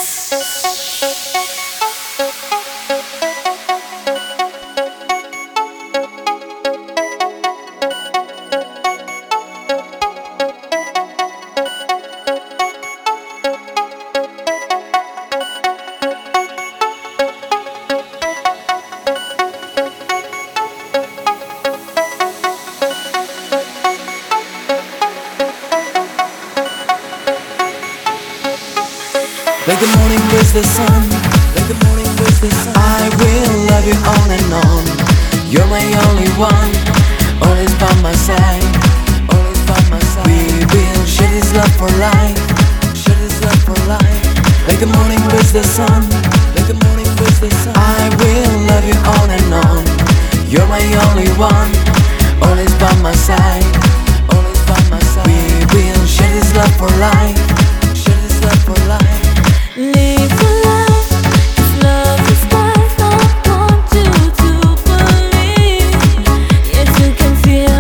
Like the morning with the sun, like the morning with the sun. I will love you on and on. You're my only one, always by my side, always by my side. We will share this love for life, share this love for life. Like the morning with the sun, like the morning with the sun. I will love you on and on. You're my only one, always by my side, always by my side. We will share this love for life, share this love for life. Live for life, this love is life. I want you to believe. Yes, you can feel.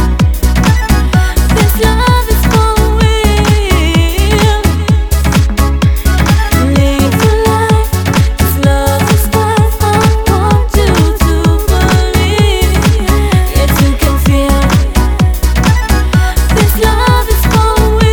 This love is for real. Live for life, this love is life. I want you to believe. Yes, you can feel. This love is for real.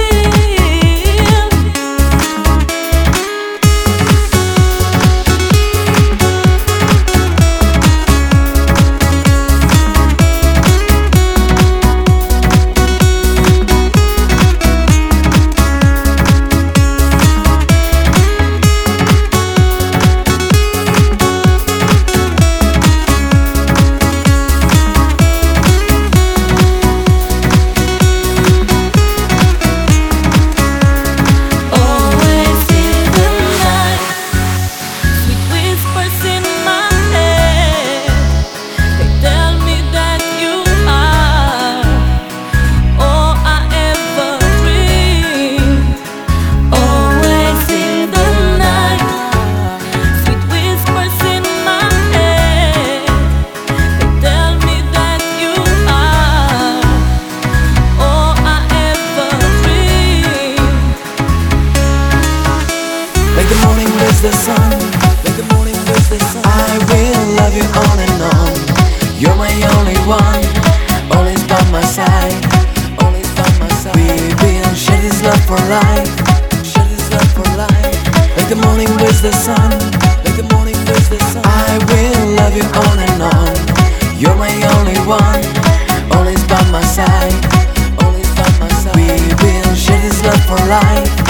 The sun, like the morning with the sun. I will love you on and on. You're my only one, always by my side, always by my side. We will share this love for life, share this love for life. Like the morning with the sun, like the morning with the sun. I will love you on and on. You're my only one, always by my side, always by my side. We will share this love for life.